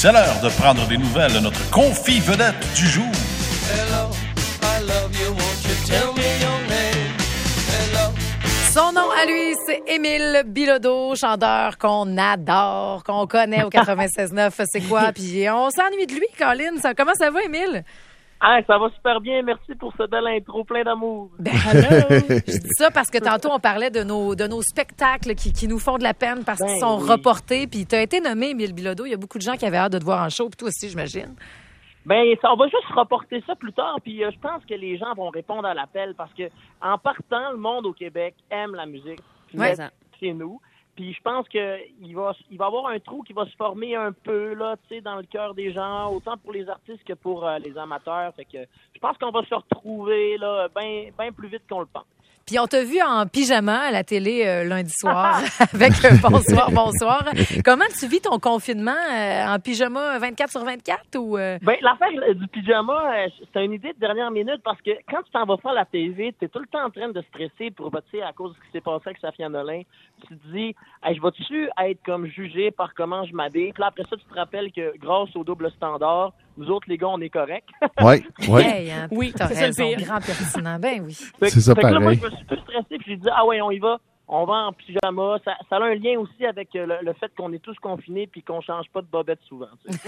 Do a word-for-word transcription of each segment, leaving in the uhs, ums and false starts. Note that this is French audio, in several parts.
C'est l'heure de prendre des nouvelles de notre confie vedette du jour. Hello, I love you, won't you tell me your name? Hello. Son nom à lui, c'est Émile Bilodeau, chanteur qu'on adore, qu'on connaît au quatre-vingt-seize neuf. C'est quoi? Puis on s'ennuie de lui, Colin. Ça, comment ça va, Émile? Ah, ça va super bien. Merci pour ce bel intro plein d'amour. Ben, hello. Je dis ça parce que tantôt, on parlait de nos, de nos spectacles qui, qui nous font de la peine parce Ben qu'ils sont oui. reportés. Puis tu as été nommé, Émile Bilodeau. Il y a beaucoup de gens qui avaient hâte de te voir en show. Puis toi aussi, j'imagine. Ben, ça, on va juste reporter ça plus tard, puis euh, je pense que les gens vont répondre à l'appel parce que en partant, le monde au Québec aime la musique. Puis Ouais. là, chez nous. Puis je pense que il va, il va y avoir un trou qui va se former un peu là, tu sais, dans le cœur des gens, autant pour les artistes que pour euh, les amateurs. Fait que je pense qu'on va se retrouver là, bien, bien plus vite qu'on le pense. Puis on t'a vu en pyjama à la télé euh, lundi soir avec euh, Bonsoir, bonsoir. Comment tu vis ton confinement euh, en pyjama vingt-quatre sur vingt-quatre ou euh... Ben, l'affaire euh, du pyjama, euh, c'est une idée de dernière minute parce que quand tu t'en vas faire la T V, tu es tout le temps en train de stresser pour, tu sais, à cause de ce qui s'est passé avec Safia Nolin. Tu te dis, hey, je vais-tu être comme jugé par comment je m'habille? Puis là, après ça, tu te rappelles que grâce au double standard, nous autres, les gars, on est corrects. Oui, oui. Hey, hein, Oui, t'as c'est ça le raison, pire. grand pertinent. Ben oui. Fait que- C'est ça fait que là, moi, pareil. je me suis plus stressé, puis j'ai dit, ah ouais, on y va. On va en pyjama. Ça, ça a un lien aussi avec euh, le, le fait qu'on est tous confinés puis qu'on change pas de bobette souvent. tu sais.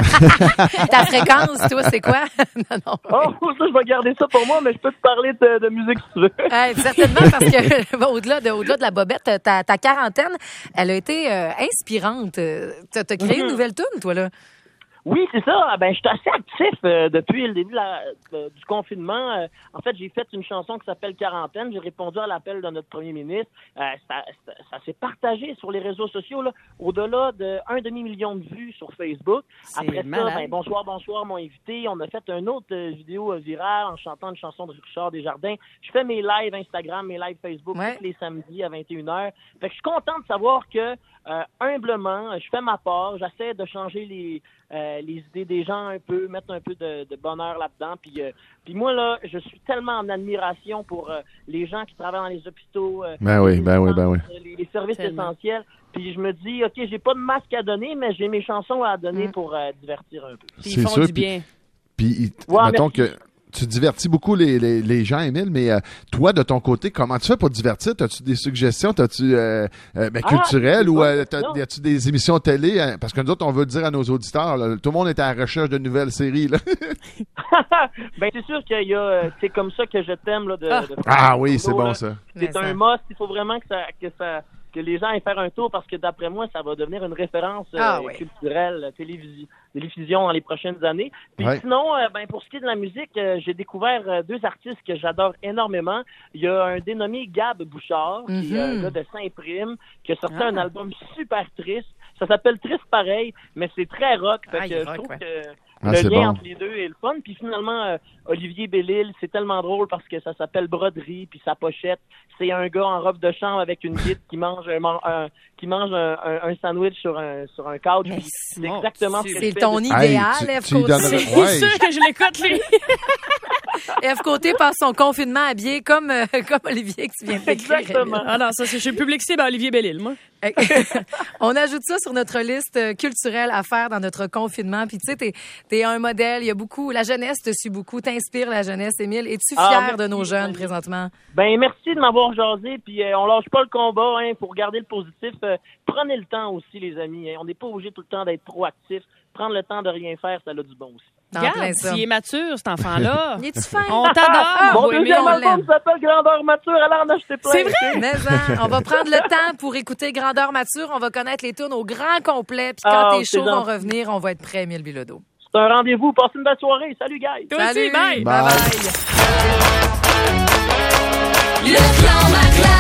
Ta fréquence, toi, c'est quoi? non, non. Oh, ça, je vais garder ça pour moi, mais je peux te parler de, de musique si tu veux. Hey, certainement, parce que au-delà de, au-delà de la bobette, ta, ta quarantaine, elle a été euh, inspirante. T'as, t'as créé une nouvelle tune, toi, là? Oui, c'est ça. Ben, je suis assez actif euh, depuis le début de la- de- du confinement. Euh, en fait, j'ai fait une chanson qui s'appelle Quarantaine. J'ai répondu à l'appel de notre premier ministre. Euh, ça ça, ça s'est partagé sur les réseaux sociaux, là, au-delà d'un demi-million de vues sur Facebook. C'est Après malade. ça, ben, bonsoir, bonsoir, m'ont invité. On a fait une autre euh, vidéo euh, virale en chantant une chanson de Richard Desjardins. Je fais mes lives Instagram, mes lives Facebook Ouais. tous les samedis à vingt et une heures. Fait que je suis content de savoir que, euh, humblement, je fais ma part. J'essaie de changer les... Euh, les idées des gens un peu, mettre un peu de, de bonheur là-dedans. Puis, euh, puis moi, là, je suis tellement en admiration pour euh, les gens qui travaillent dans les hôpitaux, euh, Ben oui, les ben oui, ben oui. urgences, les, les services Tellement. essentiels. Puis je me dis, OK, j'ai pas de masque à donner, mais j'ai mes chansons à donner Mm. pour euh, divertir un peu. Puis C'est ils font sûr, du puis- bien. Puis, il- Ouais, mettons merci. que tu divertis beaucoup les, les, les gens, Émile, mais euh, toi, de ton côté, comment tu fais pour te divertir? As-tu des suggestions? T'as-tu euh, euh, ben, Ah, culturelles c'est ou pas- euh, t'as- non. y a-tu des émissions télé? Hein? Parce que nous autres, on veut dire à nos auditeurs, là, tout le monde est à la recherche de nouvelles séries. Là. Ben c'est sûr qu'il y a, euh, c'est comme ça que je t'aime là. De, Ah. de- Ah oui, c'est là. bon ça. C'est Mais un ça- must. Il faut vraiment que ça, que ça, que les gens aillent faire un tour parce que d'après moi, ça va devenir une référence euh, Ah oui. culturelle, euh, télévisi- télévision dans les prochaines années. Puis Ouais. sinon, euh, ben pour ce qui est de la musique, euh, j'ai découvert euh, deux artistes que j'adore énormément. Il y a un dénommé Gab Bouchard, qui est un Mhm. gars de Saint-Prime, qui a sorti Ah. un album super triste. Ça s'appelle Triste pareil, mais c'est très rock. Fait Ah, que il est je rock, trouve ouais. que Ah, le c'est lien bon. entre les deux est le fun. Puis finalement, euh, Olivier Bellil, c'est tellement drôle parce que ça s'appelle Broderie, puis sa pochette, c'est un gars en robe de chambre avec une guide qui mange un, man- un- qui mange un, un- un sandwich sur un sur un couch. Mais Puis C'est mon exactement ce Dieu. que C'est je fais ton de- idéal, Hey, tu- F. tu y Côté. donnerais- C'est Ouais. sûr que je l'écoute, lui. F. Côté passe son confinement habillé comme, euh, comme Olivier que tu viens de décrire. Exactement. Ah non, ça, c'est, je suis public cible à Olivier Bellil, moi. On ajoute ça sur notre liste euh, culturelle à faire dans notre confinement. Puis tu sais, t'es, t'es un modèle. Il y a beaucoup, la jeunesse te suit beaucoup, t'inspires la jeunesse. Émile, es-tu Ah, fier merci, de nos jeunes Manu. présentement? Ben merci de m'avoir jasé, puis euh, on lâche pas le combat, hein, pour garder le positif. Euh, prenez le temps aussi, les amis. Hein. On n'est pas obligé tout le temps d'être proactif. Prendre le temps de rien faire, ça a du bon aussi. En plein Regarde, ça. s'il est mature, cet enfant-là. Es-tu fin? On t'adore, Mon mon beau Émile, deuxième on album l'aime. s'appelle Grandeur mature, allez en acheter plein. C'est vrai? ok? Mais hein, on va prendre le temps pour écouter Grandeur mature. On va connaître les tunes au grand complet. Puis quand Ah, tes c'est shows vont gentil. revenir, on va être prêt, Émile Bilodeau. C'est un rendez-vous. Passez une belle soirée. Salut, guys. Toi aussi, bye. Bye bye. Bye. Le clan Maclin.